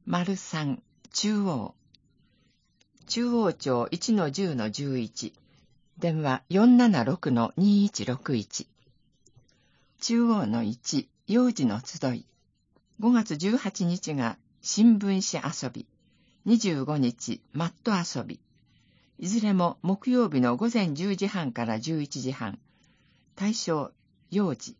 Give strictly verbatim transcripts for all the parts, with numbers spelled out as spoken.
さん、中央。中央町 いちのじゅうのじゅういち。電話 よんななろくのにいちろくいち。中央のいち、幼児の集い。ごがつじゅうはちにちが新聞紙遊び。にじゅうごにち、マット遊び。いずれも木曜日のごぜんじゅうじはんからじゅういちじはん。対象、幼児。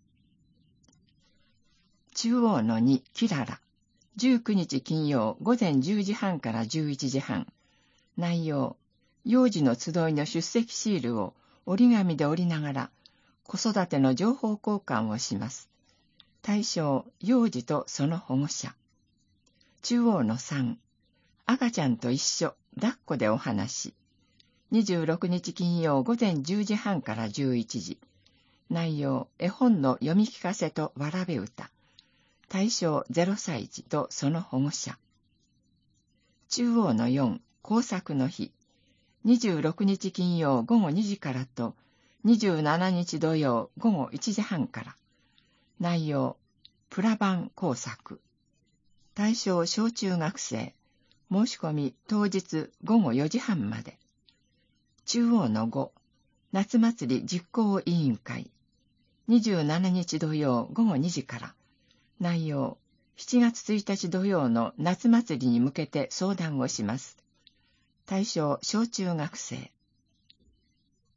中央のに、キララ。じゅうくにち金曜ごぜんじゅうじはんからじゅういちじはん。内容、幼児の集いの出席シールを折り紙で折りながら子育ての情報交換をします。対象、幼児とその保護者。中央のさん、赤ちゃんと一緒、抱っこでお話。にじゅうろくにち金曜ごぜんじゅうじはんからじゅういちじ。内容、絵本の読み聞かせとわらべ歌。対象ゼロさい児とその保護者。中央のよん、工作の日。にじゅうろくにち金曜ごごにじからとにじゅうしちにち土曜ごごいちじはんから。内容、プラ板工作。対象小中学生。申し込み当日ごごよじはんまで。中央のご、夏祭り実行委員会。にじゅうしちにち土曜ごごにじから。内容、しちがつついたち土曜の夏祭りに向けて相談をします。対象小中学生。